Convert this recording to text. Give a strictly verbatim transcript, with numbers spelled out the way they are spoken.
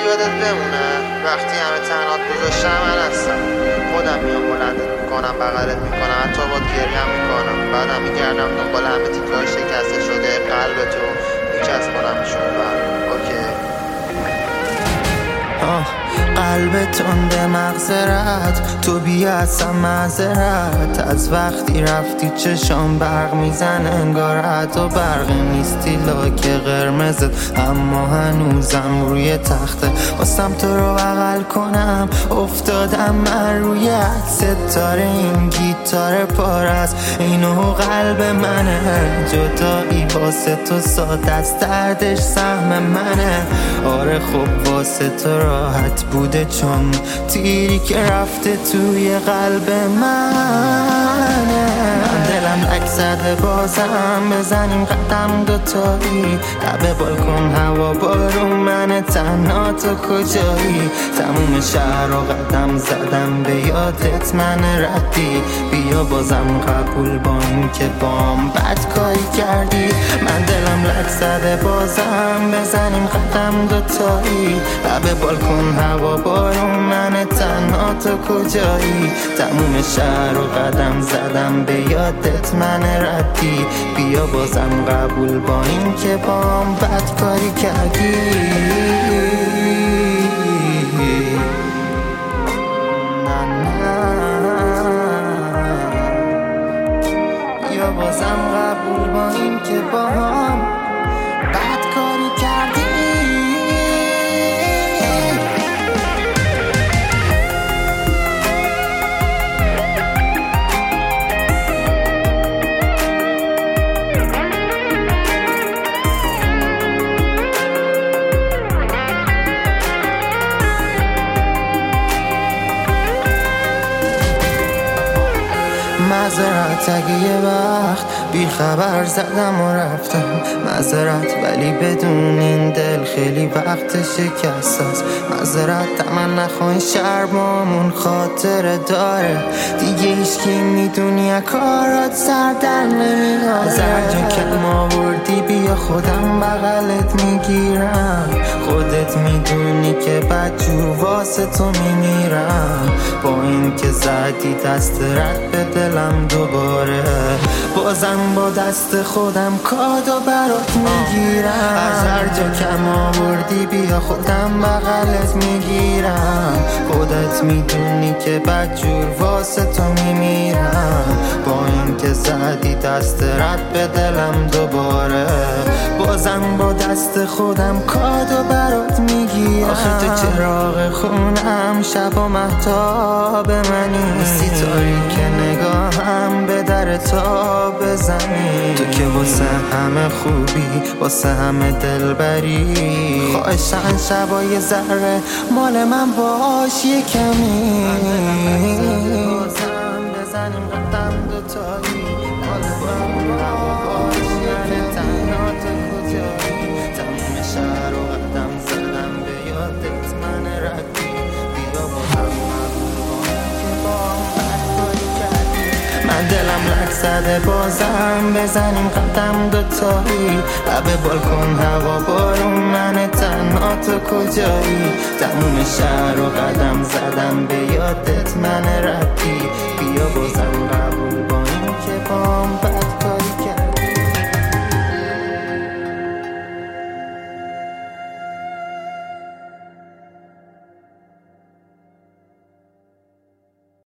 یادت بمونه وقتی همه تنهات گذاشتم من هستم، خودم میام بلندت میکنم، بغلت میکنم، حتی با گریم میکنم، بعدم میگردم دنبال همه تیکه‌های شکسته شده قلب تو میچسبونمشون بر اوکی. آه قلب تنده مغزرت تو بیا اصلا معذرت از وقتی رفتی چشام برق میزن انگار حتی برق نیستی لاک قرمزت، اما هنوزم روی تخته واسم تو رو بغل کنم افتادم من روی عکس تاره این گیتار پارست اینو قلب منه جدایی واسه تو ساده از دردش سهم منه. آره خب واسه تو راحت بوده چون تیری که رفته توی قلب منه. من دلم لک زده بازم بزنیم قدم دوتایی لب بالکن هوا بارون من تنها تو کجایی تموم شهر رو قدم زدم به یادت من ردی بیا بازم قبول با این که بام بد کاری کردی. من دلم لک زده بازم بزنیم قدم دوتایی لب بالکن هوا بارون من تنها تو کجایی تموم شهر رو قدم زدم به یادت من ردی بیا بازم قبول با این که بام بد کاری کردی. بیا بازم قبول با این که بام بد کاری کردی. معذرت اگه یه وقت بی خبر زدم و رفتم معذرت ولی بدون این دل خیلی وقت شکست است. معذرت تمن نخواهی شرمامون خاطره داره دیگه هیچکی میدونی کارات سر در نمیاره. از هر جا کلم آوردی بیا خودم بغلت میگیرم خودت میدونی که بدجور واسه تو میمیرم با این که زدی دست رد به دلم دوباره بازم با دست خودم کادو برات میگیرم. از هر جا کم آوردی بیا خودم بغلت میگیرم خودت میدونی که بدجور واسه تو میمیرم با این که زدی دست رد به دلم دوباره بازم با دست خودم کادو برات میگیرم. آخه تو چراغ خونم شب و مهتاب منی ستاری که نگاهم به در تا بزنی تو که واسه همه خوبی واسه همه دلبری خواهشن شبای ذره مال من باش یه کمی بزنیم قدم دوتایی مال من باش یه تنها تو کجایی تموم شهر رو قدم زدم به یادت من ردی بیا با هم من دلم لک زده بازم بزنیم قدم دوتایی لب بالکن هوا بارون من تنها تو کجایی تموم شهر رو قدم زدم به یادت من ردی بیا بازم قبول